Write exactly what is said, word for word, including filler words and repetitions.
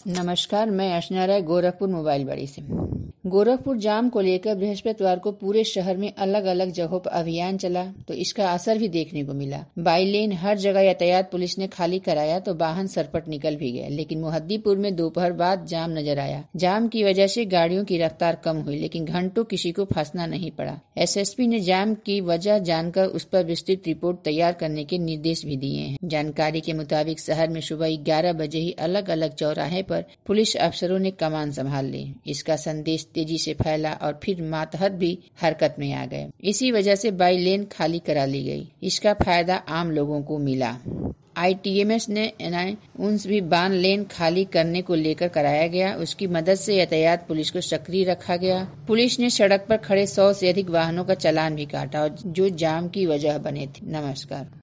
नमस्कार, मैं अर्चना राय गोरखपुर मोबाइल बड़ी से। गोरखपुर जाम को लेकर बृहस्पतिवार को पूरे शहर में अलग अलग जगहों पर अभियान चला तो इसका असर भी देखने को मिला। बाई लेन हर जगह यातायात पुलिस ने खाली कराया तो वाहन सरपट निकल भी गए, लेकिन मुहद्दीपुर में दोपहर बाद जाम नजर आया। जाम की वजह से गाड़ियों की रफ्तार कम हुई, लेकिन घंटों किसी को फंसना नहीं पड़ा। एसएसपी ने जाम की वजह जानकर उस पर विस्तृत रिपोर्ट तैयार करने के निर्देश भी दिए हैं। जानकारी के मुताबिक शहर में सुबह ग्यारह बजे ही अलग अलग चौराहे पर पुलिस अफसरों ने कमान संभाल ली। इसका संदेश तेजी से फैला और फिर मातहत भी हरकत में आ गए। इसी वजह से बाई लेन खाली करा ली गई। इसका फायदा आम लोगों को मिला। आईटीएमएस ने अनाउंस भी बान लेन खाली करने को लेकर कराया गया। उसकी मदद से यातायात पुलिस को सक्रिय रखा गया। पुलिस ने सड़क पर खड़े सौ से अधिक वाहनों का चालान भी काटा और जो जाम की वजह बने थे। नमस्कार।